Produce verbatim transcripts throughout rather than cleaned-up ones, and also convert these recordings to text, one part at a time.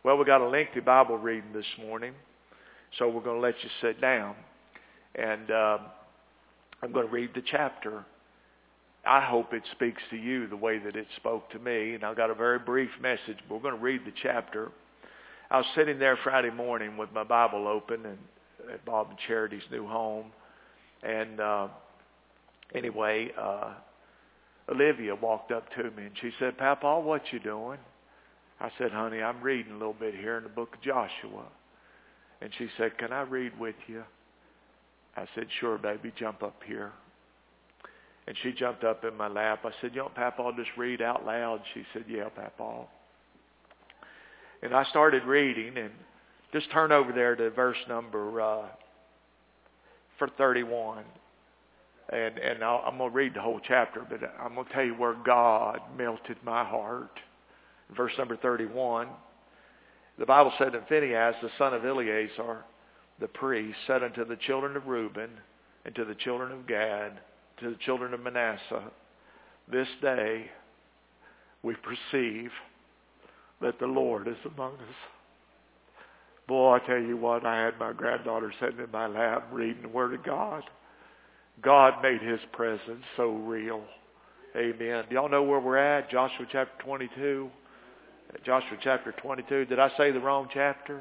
Well, we got a lengthy Bible reading this morning, so we're going to let you sit down. And uh, I'm going to read the chapter. I hope it speaks to you the way that it spoke to me. And I've got a very brief message, but we're going to read the chapter. I was sitting there Friday morning with my Bible open and at Bob and Charity's new home. And uh, anyway, uh, Olivia walked up to me and she said, "Papa, what you doing?" I said, "Honey, I'm reading a little bit here in the book of Joshua." And she said, "Can I read with you?" I said, "Sure, baby, jump up here." And she jumped up in my lap. I said, "You know, Papa, I'll just read out loud." She said, "Yeah, Papa." And I started reading, and just turn over there to verse number uh, for thirty-one. And, and I'll, I'm going to read the whole chapter, but I'm going to tell you where God melted my heart. Verse number thirty-one, the Bible said, "And Phinehas, the son of Eleazar, the priest, said unto the children of Reuben, and to the children of Gad, to the children of Manasseh, this day we perceive that the Lord is among us." Boy, I tell you what, I had my granddaughter sitting in my lap reading the Word of God. God made His presence so real. Amen. Do y'all know where we're at? Joshua chapter twenty-two. Joshua chapter twenty-two. Did I say the wrong chapter?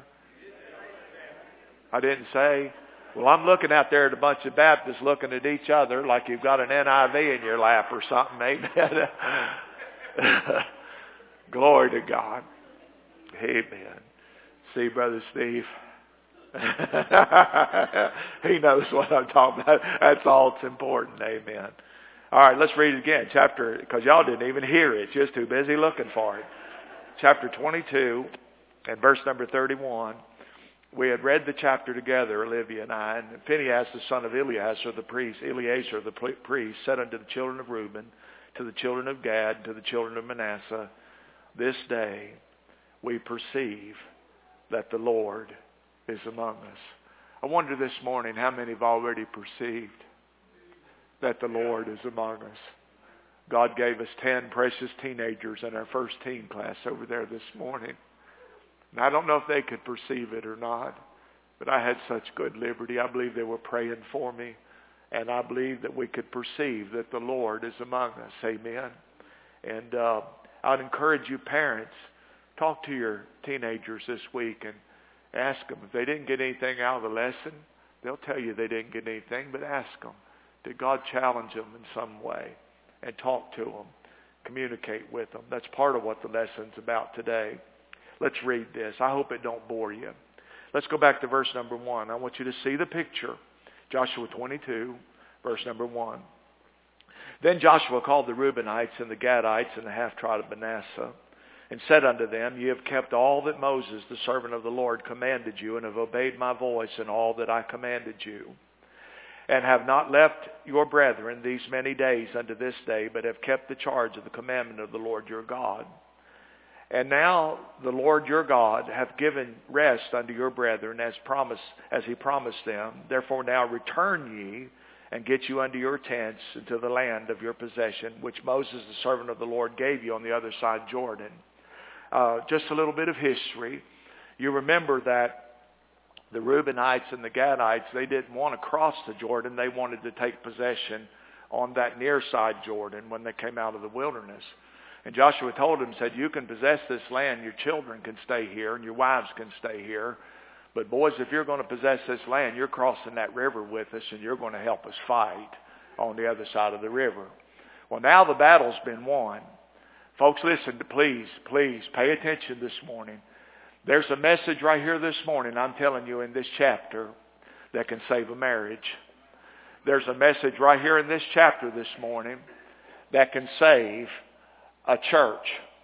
I didn't say. Well, I'm looking out there at a bunch of Baptists looking at each other like you've got an N I V in your lap or something. Amen. Glory to God. Amen. See, Brother Steve? He knows what I'm talking about. That's all that's important. Amen. All right, let's read it again. Chapter, because y'all didn't even hear it. Just too busy looking for it. Chapter twenty-two and verse number thirty-one. We had read the chapter together, Olivia and I. And Phinehas, the son of Eleazar, the priest, Eleazar, the priest, said unto the children of Reuben, to the children of Gad, to the children of Manasseh, this day we perceive that the Lord is among us. I wonder this morning how many have already perceived that the Lord is among us. God gave us ten precious teenagers in our first teen class over there this morning. And I don't know if they could perceive it or not, but I had such good liberty. I believe they were praying for me, and I believe that we could perceive that the Lord is among us. Amen. And uh, I'd encourage you parents, talk to your teenagers this week and ask them. If they didn't get anything out of the lesson, they'll tell you they didn't get anything, but ask them. Did God challenge them in some way? And talk to them. Communicate with them. That's part of what the lesson's about today. Let's read this. I hope it don't bore you. Let's go back to verse number one. I want you to see the picture. Joshua twenty-two, verse number one. Then Joshua called the Reubenites and the Gadites and the half-tribe of Manasseh, and said unto them, Ye have kept all that Moses, the servant of the Lord, commanded you, and have obeyed my voice in all that I commanded you. And have not left your brethren these many days unto this day, but have kept the charge of the commandment of the Lord your God. And now the Lord your God hath given rest unto your brethren as promised, as he promised them. Therefore now return ye, and get you unto your tents into the land of your possession, which Moses the servant of the Lord gave you on the other side of Jordan. Uh, just a little bit of history. You remember that the Reubenites and the Gadites, they didn't want to cross the Jordan. They wanted to take possession on that near side Jordan when they came out of the wilderness. And Joshua told them, said, you can possess this land. Your children can stay here and your wives can stay here. But boys, if you're going to possess this land, you're crossing that river with us and you're going to help us fight on the other side of the river. Well, now the battle's been won. Folks, listen, to please, please pay attention this morning. There's a message right here this morning, I'm telling you, in this chapter that can save a marriage. There's a message right here in this chapter this morning that can save a church.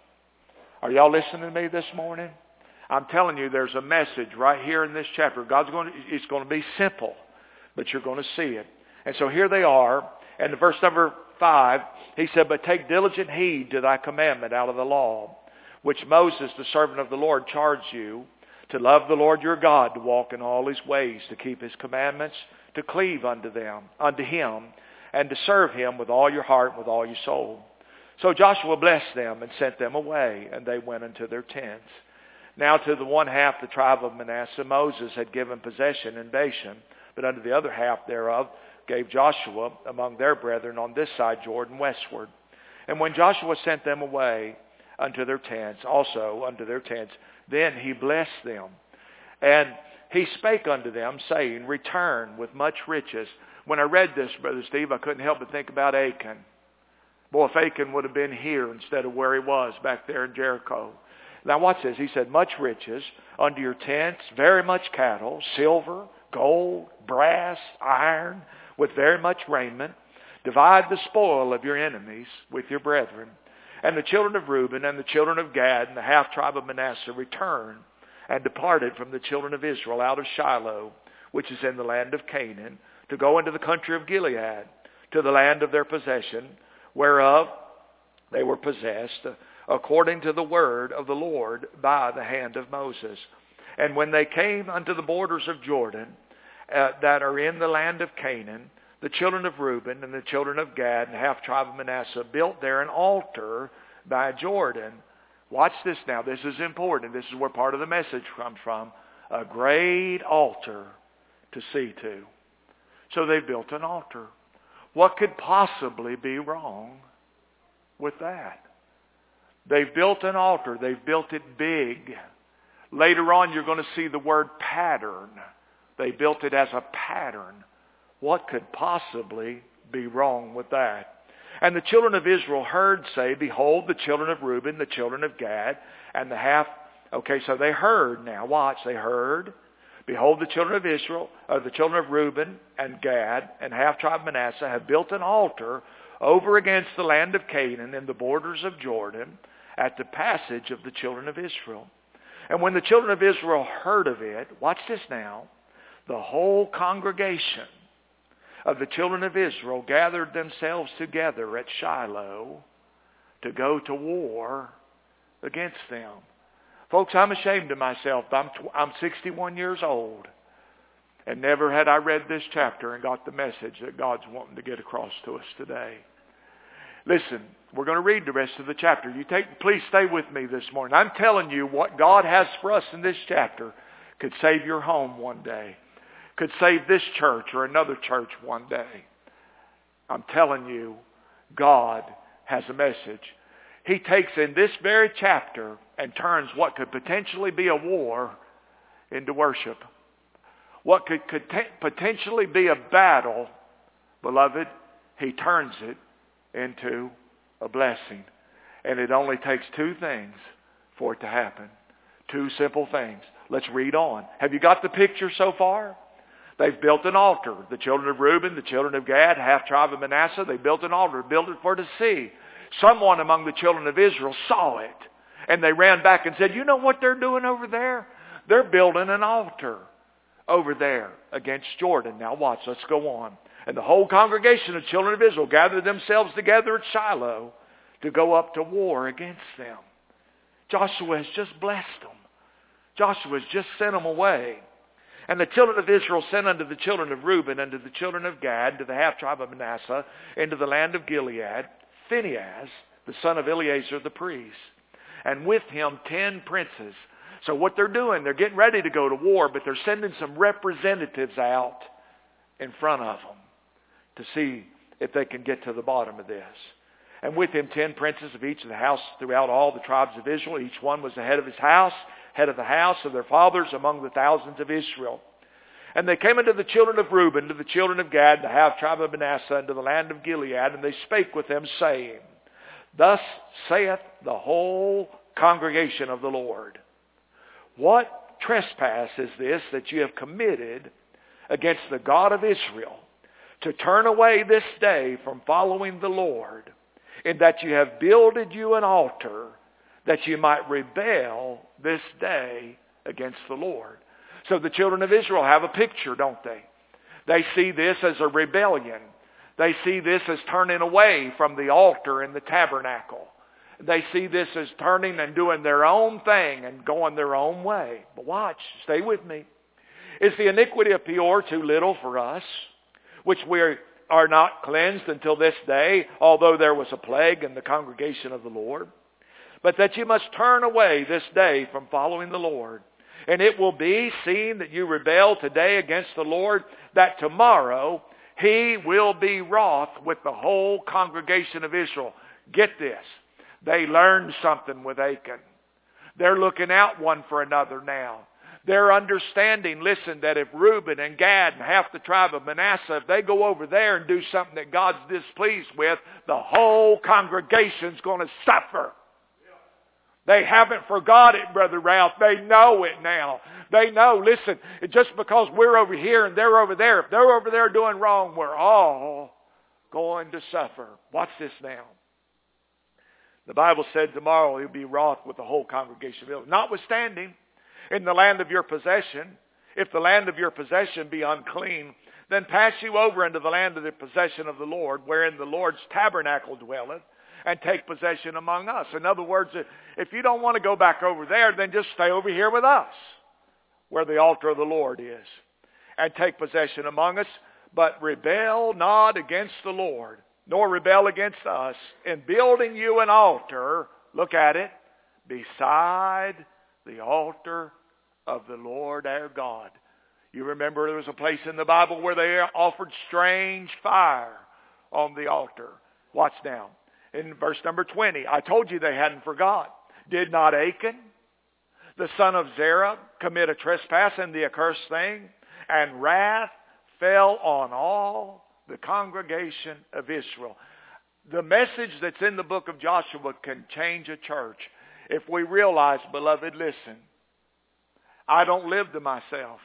Are y'all listening to me this morning? I'm telling you, there's a message right here in this chapter. God's going to, it's going to be simple, but you're going to see it. And so here they are. And in verse number five, he said, But take diligent heed to thy commandment out of the law, which Moses, the servant of the Lord, charged you, to love the Lord your God, to walk in all his ways, to keep his commandments, to cleave unto them, unto him, and to serve him with all your heart and with all your soul. So Joshua blessed them and sent them away, and they went into their tents. Now to the one half the tribe of Manasseh Moses had given possession in Bashan, but unto the other half thereof gave Joshua among their brethren on this side Jordan westward. And when Joshua sent them away unto their tents, also unto their tents, then he blessed them. And he spake unto them, saying, Return with much riches. When I read this, Brother Steve, I couldn't help but think about Achan. Boy, if Achan would have been here instead of where he was back there in Jericho. Now watch this. He said, much riches unto your tents, very much cattle, silver, gold, brass, iron, with very much raiment. Divide the spoil of your enemies with your brethren. And the children of Reuben and the children of Gad and the half tribe of Manasseh returned and departed from the children of Israel out of Shiloh, which is in the land of Canaan, to go into the country of Gilead, to the land of their possession, whereof they were possessed, according to the word of the Lord by the hand of Moses. And when they came unto the borders of Jordan, uh, that are in the land of Canaan, the children of Reuben and the children of Gad and half tribe of Manasseh built there an altar by Jordan. Watch this now. This is important. This is where part of the message comes from. A great altar to see to. So they built an altar. What could possibly be wrong with that? They've built an altar. They've built it big. Later on, you're going to see the word pattern. They built it as a pattern. What could possibly be wrong with that? And the children of Israel heard say, Behold, the children of Reuben, the children of Gad, and the half... Okay, so they heard now. Watch, they heard. Behold, the children of Israel, uh, the children of Reuben and Gad, and half tribe of Manasseh have built an altar over against the land of Canaan in the borders of Jordan at the passage of the children of Israel. And when the children of Israel heard of it, watch this now, the whole congregation of the children of Israel gathered themselves together at Shiloh to go to war against them. Folks, I'm ashamed of myself. I'm, I'm sixty-one years old, and never had I read this chapter and got the message that God's wanting to get across to us today. Listen, we're going to read the rest of the chapter. You take, please stay with me this morning. I'm telling you what God has for us in this chapter could save your home one day. Could save this church or another church one day. I'm telling you, God has a message. He takes in this very chapter and turns what could potentially be a war into worship. What could, could t- potentially be a battle, beloved, he turns it into a blessing. And it only takes two things for it to happen. Two simple things. Let's read on. Have you got the picture so far? They've built an altar. The children of Reuben, the children of Gad, half tribe of Manasseh, they built an altar, built it for to see. Someone among the children of Israel saw it. And they ran back and said, you know what they're doing over there? They're building an altar over there against Jordan. Now watch, let's go on. And the whole congregation of children of Israel gathered themselves together at Shiloh to go up to war against them. Joshua has just blessed them. Joshua has just sent them away. And the children of Israel sent unto the children of Reuben, unto the children of Gad, to the half tribe of Manasseh, into the land of Gilead, Phinehas, the son of Eleazar the priest, and with him ten princes. So what they're doing, they're getting ready to go to war, but they're sending some representatives out in front of them to see if they can get to the bottom of this. And with him ten princes of each of the house throughout all the tribes of Israel. Each one was the head of his house, head of the house of their fathers among the thousands of Israel. And they came unto the children of Reuben, to the children of Gad, the half tribe of Manasseh, and to the land of Gilead, and they spake with them, saying, Thus saith the whole congregation of the Lord, What trespass is this that you have committed against the God of Israel, to turn away this day from following the Lord, in that you have builded you an altar, that you might rebel this day against the Lord. So the children of Israel have a picture, don't they? They see this as a rebellion. They see this as turning away from the altar in the tabernacle. They see this as turning and doing their own thing and going their own way. But watch, stay with me. Is the iniquity of Peor too little for us, which we are not cleansed until this day, although there was a plague in the congregation of the Lord? but that you must turn away this day from following the Lord. And it will be, seeing that you rebel today against the Lord, that tomorrow He will be wroth with the whole congregation of Israel. Get this. They learned something with Achan. They're looking out one for another now. They're understanding, listen, that if Reuben and Gad and half the tribe of Manasseh, if they go over there and do something that God's displeased with, the whole congregation's going to suffer. They haven't forgot it, Brother Ralph. They know it now. They know, listen, just because we're over here and they're over there, if they're over there doing wrong, we're all going to suffer. Watch this now. The Bible said tomorrow He'll be wroth with the whole congregation of Israel. Notwithstanding, in the land of your possession, if the land of your possession be unclean, then pass you over into the land of the possession of the Lord, wherein the Lord's tabernacle dwelleth, and take possession among us. In other words, if you don't want to go back over there, then just stay over here with us, where the altar of the Lord is, and take possession among us. But rebel not against the Lord, nor rebel against us, in building you an altar, look at it, beside the altar of the Lord our God. You remember there was a place in the Bible where they offered strange fire on the altar. Watch now. In verse number twenty, I told you they hadn't forgot. Did not Achan, the son of Zerah, commit a trespass in the accursed thing? And wrath fell on all the congregation of Israel. The message that's in the book of Joshua can change a church if we realize, beloved, listen, I don't live to myself.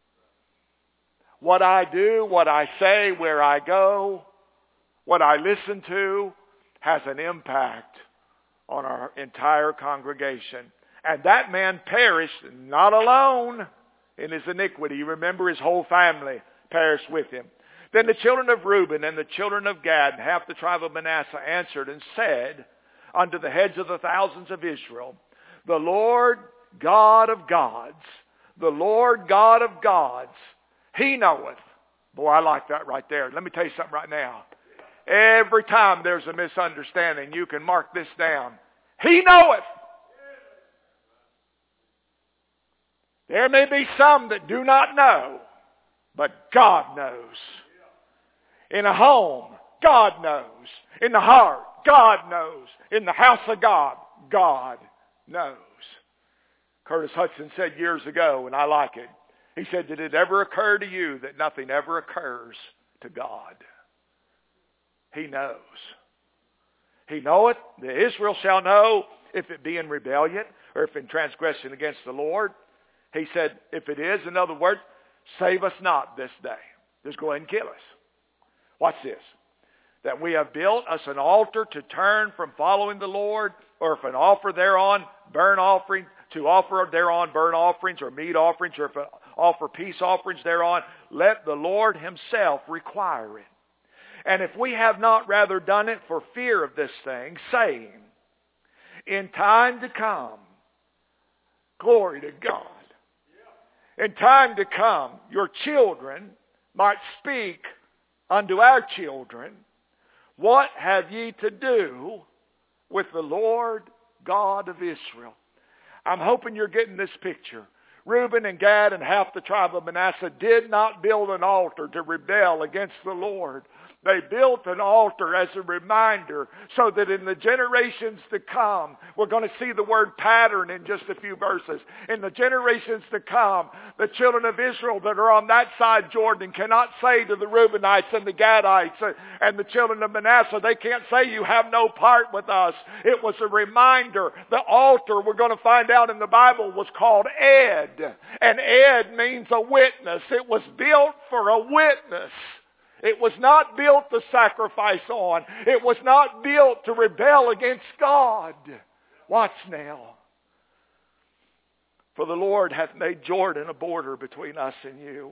What I do, what I say, where I go, what I listen to, has an impact on our entire congregation. And that man perished, not alone in his iniquity. You remember his whole family perished with him. Then the children of Reuben and the children of Gad and half the tribe of Manasseh answered and said unto the heads of the thousands of Israel, the Lord God of gods, the Lord God of gods, He knoweth. Boy, I like that right there. Let me tell you something right now. Every time there's a misunderstanding, you can mark this down. He knoweth. There may be some that do not know, but God knows. In a home, God knows. In the heart, God knows. In the house of God, God knows. Curtis Hudson said years ago, and I like it, he said, did it ever occur to you that nothing ever occurs to God? He knows. He knoweth, the Israel shall know, if it be in rebellion or if in transgression against the Lord. He said, if it is, in other words, save us not this day. Just go ahead and kill us. Watch this. That we have built us an altar to turn from following the Lord, or if an offer thereon, burnt offering, to offer thereon burnt offerings or meat offerings, or if an offer peace offerings thereon, let the Lord Himself require it. And if we have not rather done it for fear of this thing, saying, in time to come, glory to God, in time to come, your children might speak unto our children, what have ye to do with the Lord God of Israel? I'm hoping you're getting this picture. Reuben and Gad and half the tribe of Manasseh did not build an altar to rebel against the Lord. They built an altar as a reminder so that in the generations to come, we're going to see the word pattern in just a few verses. In the generations to come, the children of Israel that are on that side Jordan cannot say to the Reubenites and the Gadites and the children of Manasseh, they can't say you have no part with us. It was a reminder. The altar, we're going to find out in the Bible, was called Ed. And Ed means a witness. It was built for a witness. It was not built to sacrifice on. It was not built to rebel against God. Watch now. For the Lord hath made Jordan a border between us and you.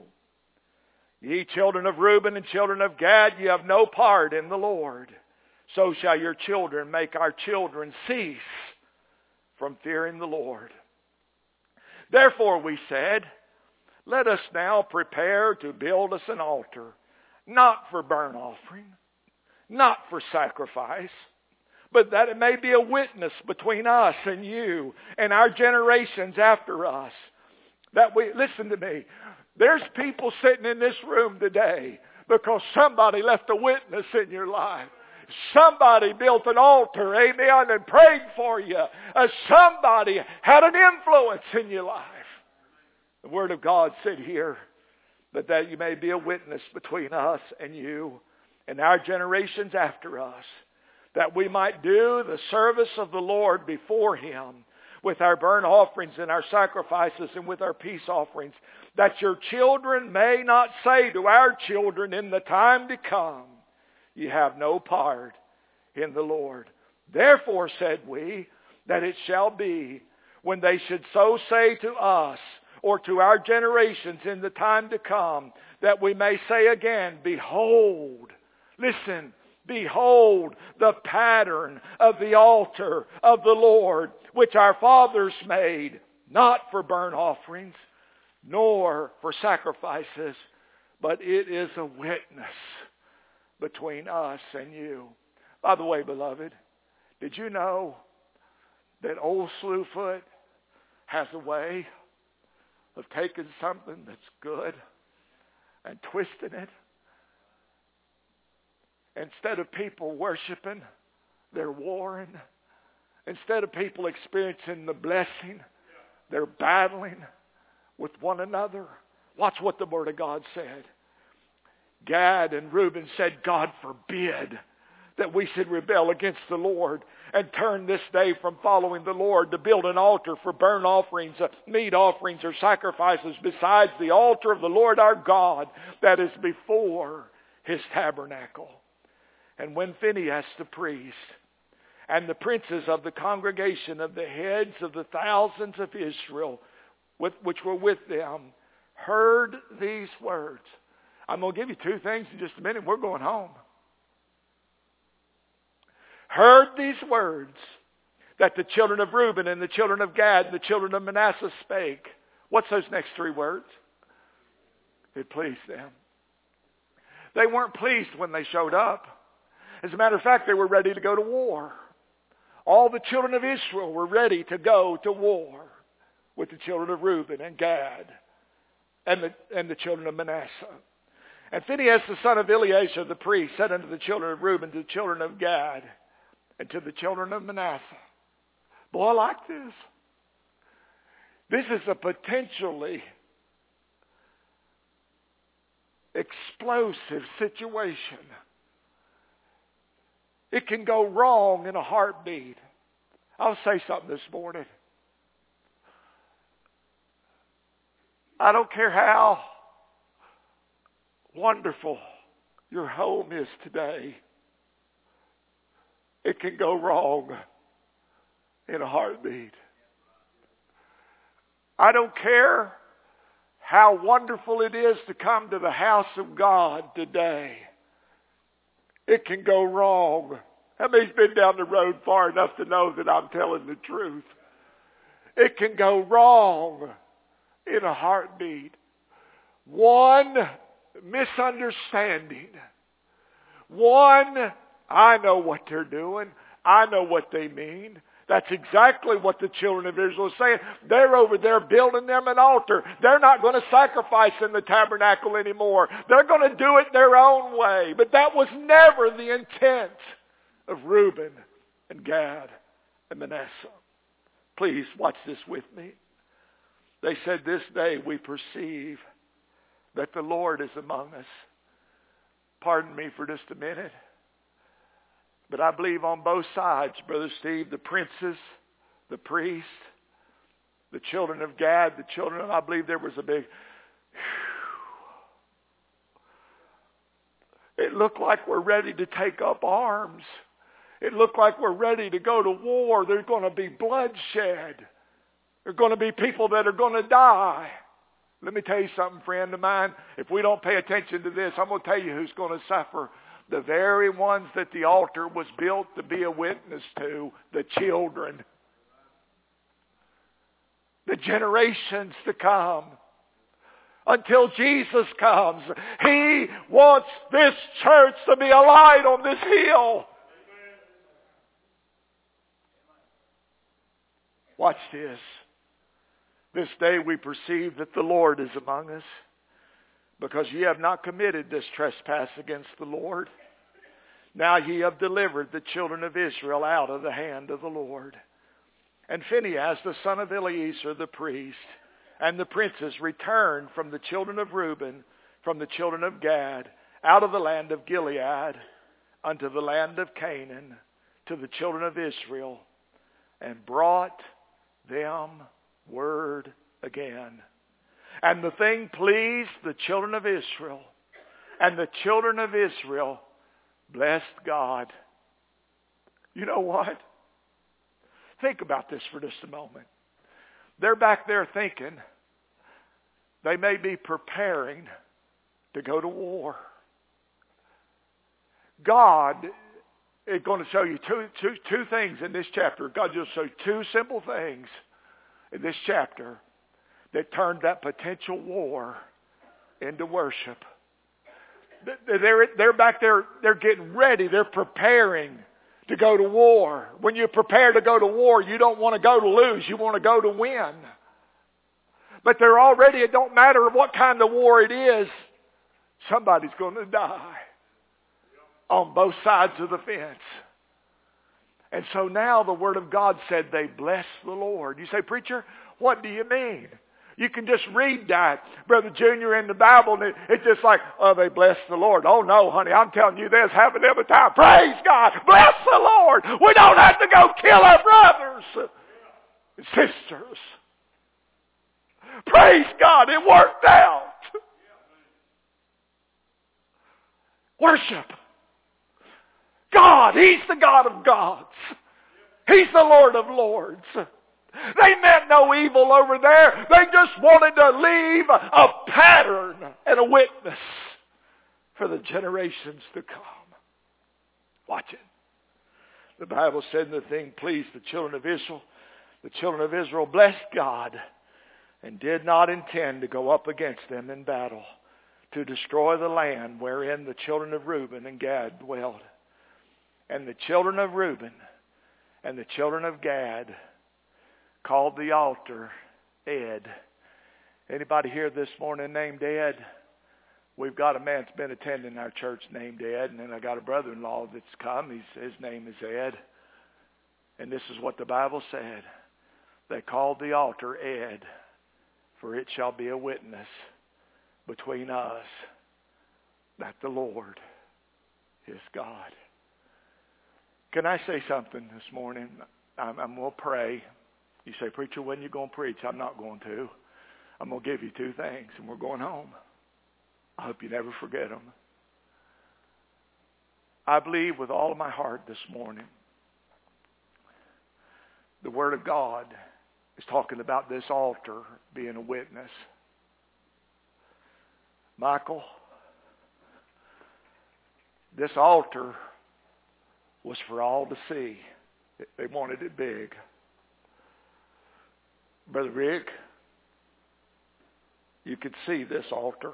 Ye children of Reuben and children of Gad, ye have no part in the Lord. So shall your children make our children cease from fearing the Lord. Therefore we said, let us now prepare to build us an altar, not for burnt offering, not for sacrifice, but that it may be a witness between us and you and our generations after us. That we, listen to me, there's people sitting in this room today because somebody left a witness in your life. Somebody built an altar, amen, and prayed for you. Uh, somebody had an influence in your life. The Word of God said here, but that you may be a witness between us and you and our generations after us, that we might do the service of the Lord before Him with our burnt offerings and our sacrifices and with our peace offerings, that your children may not say to our children in the time to come, you have no part in the Lord. Therefore, said we, that it shall be, when they should so say to us, or to our generations in the time to come, that we may say again, behold, listen, behold the pattern of the altar of the Lord, which our fathers made, not for burnt offerings, nor for sacrifices, but it is a witness between us and you. By the way, beloved, did you know that old Slewfoot has a way of taking something that's good and twisting it? Instead of people worshiping, they're warring. Instead of people experiencing the blessing, they're battling with one another. Watch what the Word of God said. Gad and Reuben said, God forbid that we should rebel against the Lord and turn this day from following the Lord to build an altar for burnt offerings, uh, meat offerings, or sacrifices besides the altar of the Lord our God that is before His tabernacle. And when Phinehas the priest and the princes of the congregation of the heads of the thousands of Israel, with, which were with them, heard these words. I'm going to give you two things in just a minute. We're going home. Heard these words that the children of Reuben and the children of Gad and the children of Manasseh spake. What's those next three words? It pleased them. They weren't pleased when they showed up. As a matter of fact, they were ready to go to war. All the children of Israel were ready to go to war with the children of Reuben and Gad and the, and the children of Manasseh. And Phinehas the son of Eleazar the priest said unto the children of Reuben, to the children of Gad, and to the children of Manasseh, boy, I like this. This is a potentially explosive situation. It can go wrong in a heartbeat. I'll say something this morning. I don't care how wonderful your home is today. It can go wrong in a heartbeat. I don't care how wonderful it is to come to the house of God today. It can go wrong. How many's been down the road far enough to know that I'm telling the truth? It can go wrong in a heartbeat. One misunderstanding. One, I know what they're doing. I know what they mean. That's exactly what the children of Israel are saying. They're over there building them an altar. They're not going to sacrifice in the tabernacle anymore. They're going to do it their own way. But that was never the intent of Reuben and Gad and Manasseh. Please watch this with me. They said, this day we perceive that the Lord is among us. Pardon me for just a minute. But I believe on both sides, Brother Steve, the princes, the priests, the children of Gad, the children of, I believe there was a big, whew. It looked like we're ready to take up arms. It looked like we're ready to go to war. There's going to be bloodshed. There are going to be people that are going to die. Let me tell you something, friend of mine. If we don't pay attention to this, I'm going to tell you who's going to suffer. The very ones that the altar was built to be a witness to, the children. The generations to come. Until Jesus comes. He wants this church to be a light on this hill. Watch this. This day we perceive that the Lord is among us, because ye have not committed this trespass against the Lord. Now ye have delivered the children of Israel out of the hand of the Lord. And Phinehas, the son of Eleazar the priest, and the princes returned from the children of Reuben, from the children of Gad, out of the land of Gilead, unto the land of Canaan, to the children of Israel, and brought them word again. And the thing pleased the children of Israel, and the children of Israel blessed God. You know what? Think about this for just a moment. They're back there thinking they may be preparing to go to war. God is going to show you two, two, two things in this chapter. God just showed two simple things in this chapter that turned that potential war into worship. They're, they're back there, they're getting ready, they're preparing to go to war. When you prepare to go to war, you don't want to go to lose, you want to go to win. But they're already, it don't matter what kind of war it is, somebody's going to die on both sides of the fence. And so now the Word of God said they blessed the Lord. You say, preacher, what do you mean? You can just read that, Brother Junior, in the Bible, and it, it's just like, oh, they bless the Lord. Oh, no, honey, I'm telling you this, happen every time. Praise God. Bless the Lord. We don't have to go kill our brothers and sisters. Praise God, it worked out. Worship God. He's the God of gods. He's the Lord of lords. They meant no evil over there. They just wanted to leave a pattern and a witness for the generations to come. Watch it. The Bible said the thing pleased the children of Israel. The children of Israel blessed God and did not intend to go up against them in battle to destroy the land wherein the children of Reuben and Gad dwelled. And the children of Reuben and the children of Gad called the altar Ed. Anybody here this morning named Ed? We've got a man that's been attending our church named Ed, and then I got a brother-in-law that's come. He's, his name is Ed. And this is what the Bible said. They called the altar Ed, for it shall be a witness between us that the Lord is God. Can I say something this morning? I'm, I'm going to pray. You say, preacher, when are you going to preach? I'm not going to. I'm going to give you two things, and we're going home. I hope you never forget them. I believe with all of my heart this morning, the Word of God is talking about this altar being a witness. Michael, this altar was for all to see. They wanted it big. Brother Rick, you could see this altar.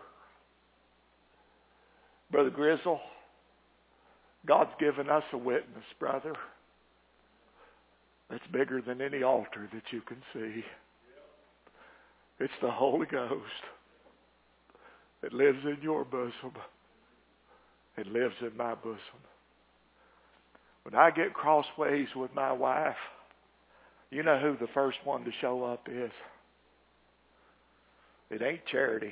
Brother Grizzle, God's given us a witness, brother, that's bigger than any altar that you can see. It's the Holy Ghost that lives in your bosom and lives in my bosom. When I get crossways with my wife, you know who the first one to show up is? It ain't Charity.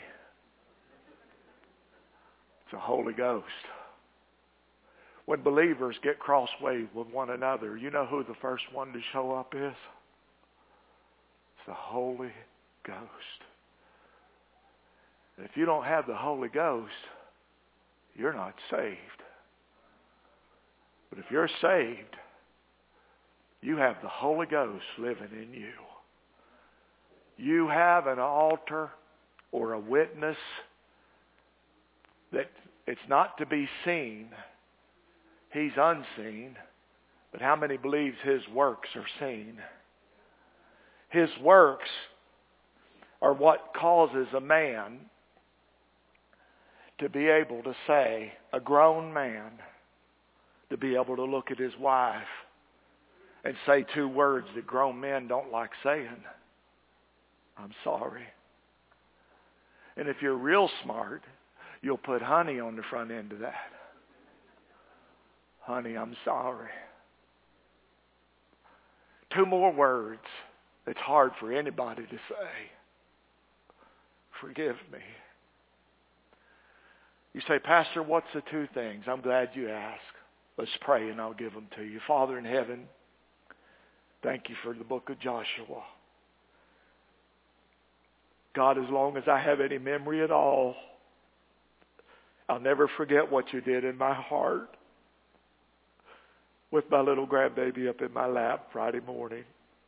It's the Holy Ghost. When believers get crossways with one another, you know who the first one to show up is? It's the Holy Ghost. And if you don't have the Holy Ghost, you're not saved. But if you're saved, you have the Holy Ghost living in you. You have an altar or a witness that it's not to be seen. He's unseen. But how many believes his works are seen? His works are what causes a man to be able to say, a grown man, to be able to look at his wife and say two words that grown men don't like saying. I'm sorry. And if you're real smart, you'll put honey on the front end of that. Honey, I'm sorry. Two more words. It's hard for anybody to say. Forgive me. You say, Pastor, what's the two things? I'm glad you asked. Let's pray and I'll give them to you. Father in heaven, thank you for the book of Joshua. God, as long as I have any memory at all, I'll never forget what you did in my heart with my little grandbaby up in my lap Friday morning.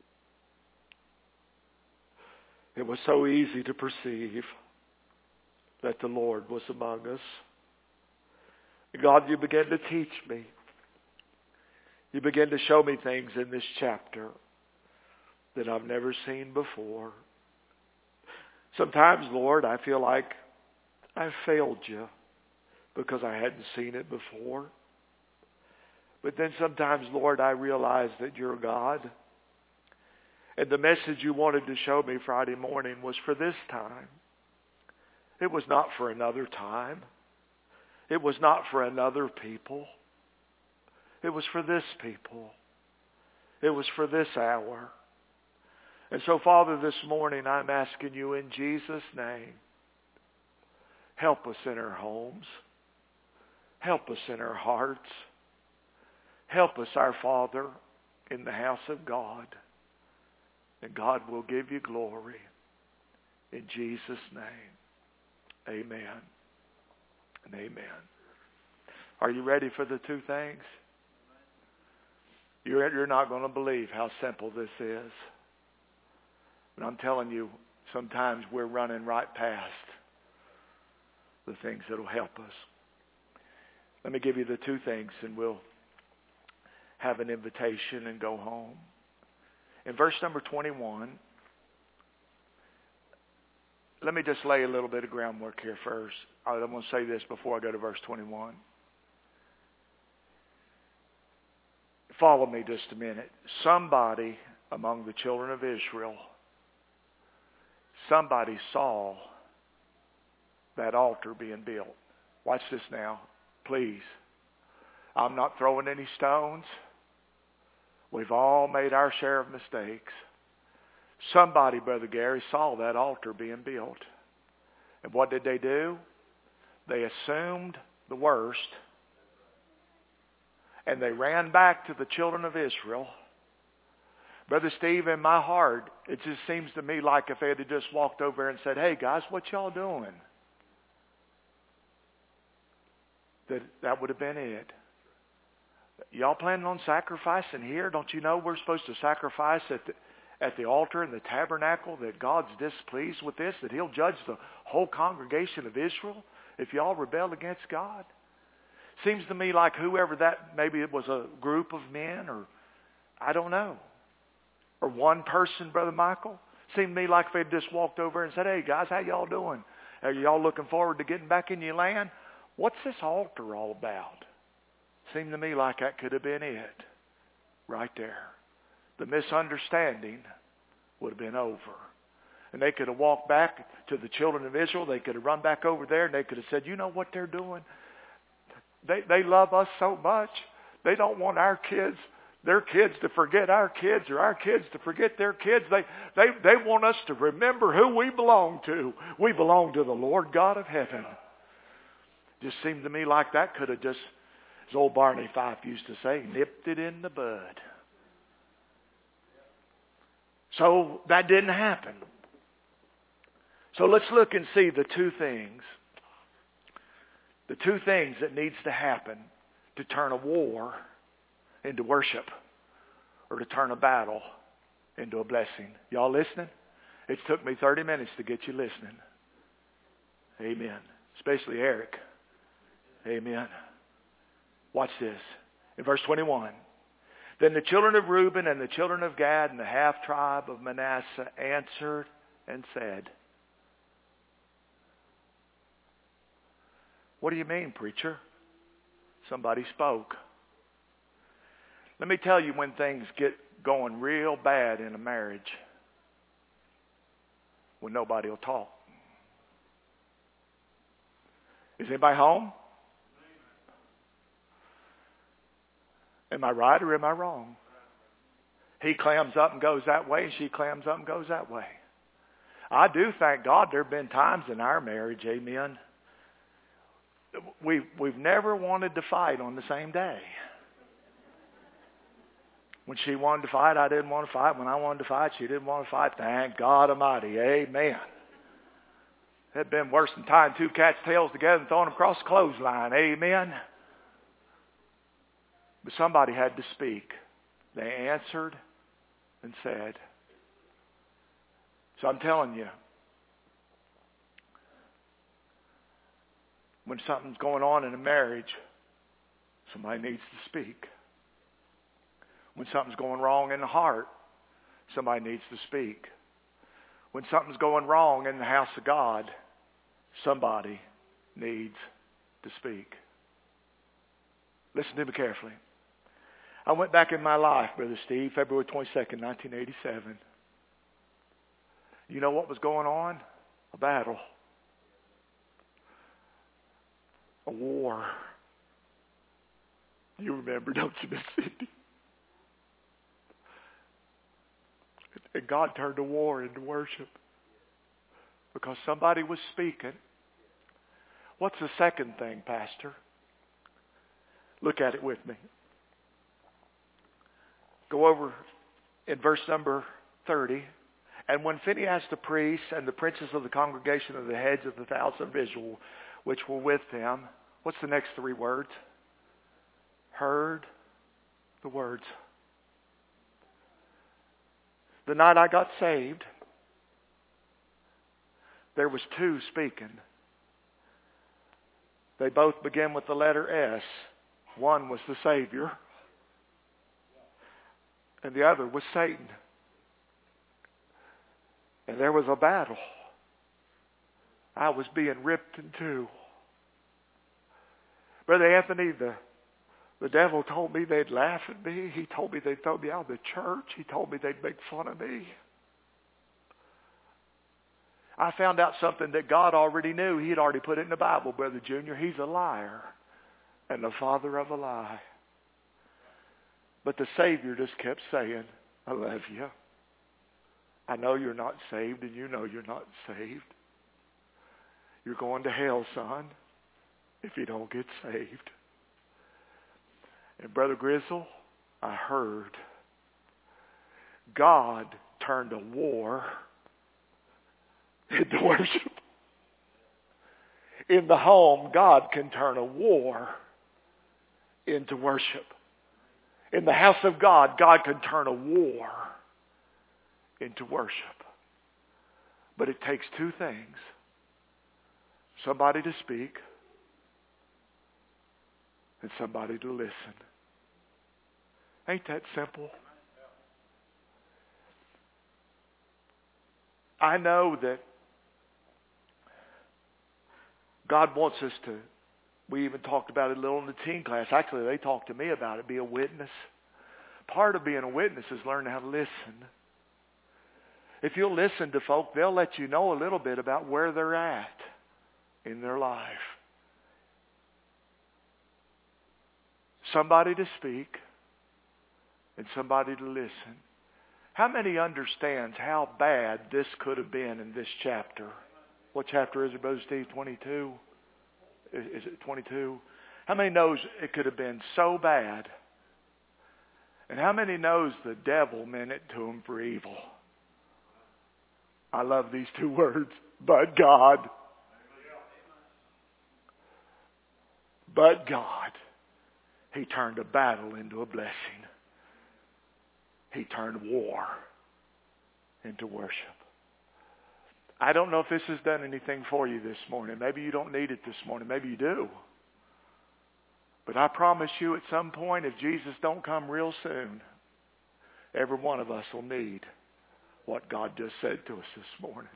It was so easy to perceive that the Lord was among us. God, you began to teach me. You began to show me things in this chapter that I've never seen before. Sometimes, Lord, I feel like I've failed you because I hadn't seen it before. But then sometimes, Lord, I realize that you're God. And the message you wanted to show me Friday morning was for this time. It was not for another time. It was not for another people. It was for this people. It was for this hour. And so, Father, this morning I'm asking you in Jesus' name, help us in our homes. Help us in our hearts. Help us, our Father, in the house of God. And God will give you glory. In Jesus' name, amen and amen. Are you ready for the two things? You're, you're not going to believe how simple this is. But I'm telling you, sometimes we're running right past the things that will help us. Let me give you the two things and we'll have an invitation and go home. In verse number twenty-one, let me just lay a little bit of groundwork here first. I'm going to say this before I go to verse twenty-one. Follow me just a minute. Somebody among the children of Israel, somebody saw that altar being built. Watch this now, please. I'm not throwing any stones. We've all made our share of mistakes. Somebody, Brother Gary, saw that altar being built. And what did they do? They assumed the worst. And they ran back to the children of Israel. Brother Steve, in my heart, it just seems to me like if they had just walked over and said, hey guys, what y'all doing? That that would have been it. Y'all planning on sacrificing here? Don't you know we're supposed to sacrifice at the, at the altar in the tabernacle, that God's displeased with this, that he'll judge the whole congregation of Israel if y'all rebel against God? Seems to me like whoever that, maybe it was a group of men or I don't know. Or one person, Brother Michael. Seemed to me like if they'd just walked over and said, hey guys, how y'all doing? Are y'all looking forward to getting back in your land? What's this altar all about? Seemed to me like that could have been it. Right there. The misunderstanding would have been over. And they could have walked back to the children of Israel. They could have run back over there and they could have said, you know what they're doing? They, they love us so much. They don't want our kids, their kids to forget our kids or our kids to forget their kids. They, they, they want us to remember who we belong to. We belong to the Lord God of heaven. Just seemed to me like that could have just, as old Barney Fife used to say, nipped it in the bud. So that didn't happen. So let's look and see the two things. The two things that needs to happen to turn a war into worship or to turn a battle into a blessing. Y'all listening? It took me thirty minutes to get you listening. Amen. Especially Eric. Amen. Watch this. In verse twenty-one. Then the children of Reuben and the children of Gad and the half tribe of Manasseh answered and said, what do you mean, preacher? Somebody spoke. Let me tell you when things get going real bad in a marriage when nobody will talk. Is anybody home? Am I right or am I wrong? He clams up and goes that way, and she clams up and goes that way. I do thank God there have been times in our marriage, amen, we've, we've never wanted to fight on the same day. When she wanted to fight, I didn't want to fight. When I wanted to fight, she didn't want to fight. Thank God Almighty, amen. It had been worse than tying two cats' tails together and throwing them across the clothesline, amen. But somebody had to speak. They answered and said. So I'm telling you, when something's going on in a marriage, somebody needs to speak. When something's going wrong in the heart, somebody needs to speak. When something's going wrong in the house of God, somebody needs to speak. Listen to me carefully. I went back in my life, Brother Steve, February twenty-second, nineteen eighty-seven. You know what was going on? A battle. A war. You remember, don't you, Miss Cindy? And God turned the war into worship because somebody was speaking. What's the second thing, Pastor? Look at it with me. Go over in verse number thirty. And when Phinehas the priest and the princes of the congregation of the heads of the thousand of Israel, which were with them, what's the next three words? Heard the words. The night I got saved, there was two speaking. They both began with the letter S. One was the Savior, and the other was Satan. And there was a battle. I was being ripped in two. Brother Anthony, the, the devil told me they'd laugh at me. He told me they'd throw me out of the church. He told me they'd make fun of me. I found out something that God already knew. He had already put it in the Bible, Brother Junior. He's a liar and the father of a lie. But the Savior just kept saying, I love you. I know you're not saved, and you know you're not saved. You're going to hell, son, if you don't get saved. And Brother Grizzle, I heard God turned a war into worship. In the home, God can turn a war into worship. In the house of God, God can turn a war into worship. But it takes two things. Somebody to speak and somebody to listen. Ain't that simple? I know that God wants us to, we even talked about it a little in the teen class. Actually, they talked to me about it, be a witness. Part of being a witness is learning how to listen. If you'll listen to folk, they'll let you know a little bit about where they're at in their life. Somebody to speak and somebody to listen. How many understands how bad this could have been in this chapter? What chapter is it, Brother Steve? twenty-two? Is, is it twenty-two? How many knows it could have been so bad? And how many knows the devil meant it to him for evil? I love these two words. But God. But God. He turned a battle into a blessing. He turned war into worship. I don't know if this has done anything for you this morning. Maybe you don't need it this morning. Maybe you do. But I promise you at some point, if Jesus don't come real soon, every one of us will need what God just said to us this morning.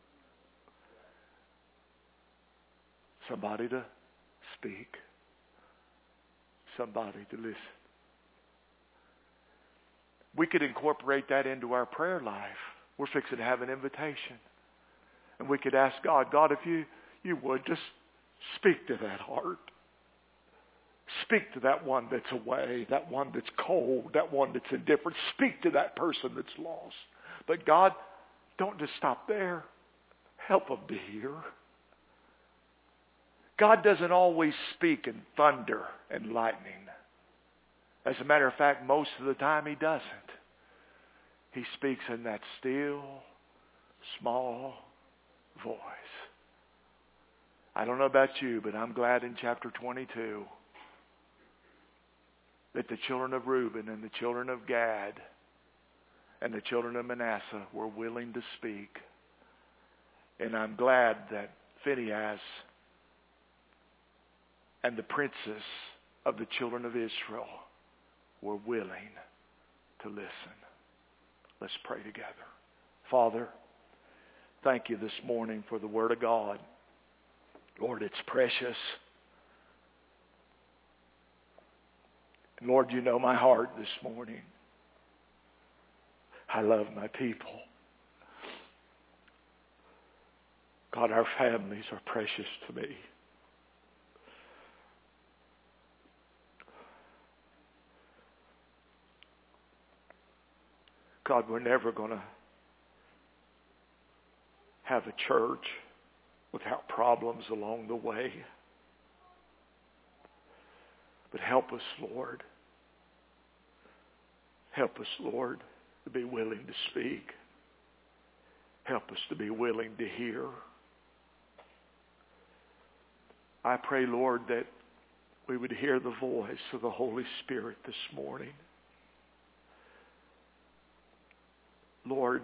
Somebody to speak. Somebody to listen. We could incorporate that into our prayer life. We're fixing to have an invitation. And we could ask God, God, if you, you would, just speak to that heart. Speak to that one that's away, that one that's cold, that one that's indifferent. Speak to that person that's lost. But God, don't just stop there. Help them to hear. God doesn't always speak in thunder and lightning. As a matter of fact, most of the time He doesn't. He speaks in that still, small voice. I don't know about you, but I'm glad in chapter twenty-two that the children of Reuben and the children of Gad and the children of Manasseh were willing to speak. And I'm glad that Phinehas and the princes of the children of Israel were willing to listen. Let's pray together. Father, thank you this morning for the Word of God. Lord, it's precious. And Lord, you know my heart this morning. I love my people. God, our families are precious to me. God, we're never going to have a church without problems along the way. But help us, Lord. Help us, Lord, to be willing to speak. Help us to be willing to hear. I pray, Lord, that we would hear the voice of the Holy Spirit this morning. Lord,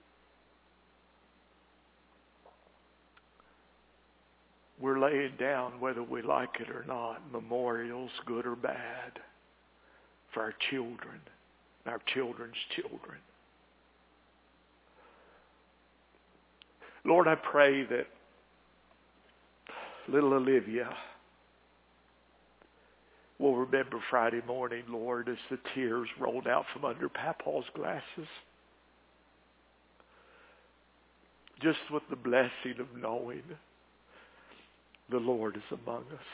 we're laying down, whether we like it or not, memorials, good or bad, for our children and our children's children. Lord, I pray that little Olivia will remember Friday morning, Lord, as the tears rolled out from under Papa's glasses. Just with the blessing of knowing the Lord is among us.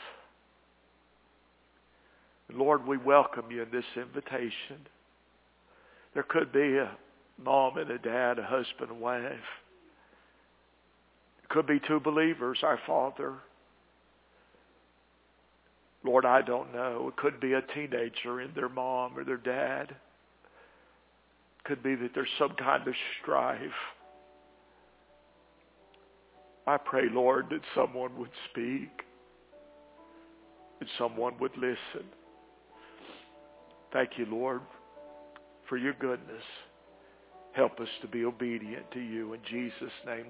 Lord, we welcome you in this invitation. There could be a mom and a dad, a husband and wife. It could be two believers, our Father. Lord, I don't know. It could be a teenager and their mom or their dad. It could be that there's some kind of strife. I pray, Lord, that someone would speak, that someone would listen. Thank you, Lord, for your goodness. Help us to be obedient to you in Jesus' name.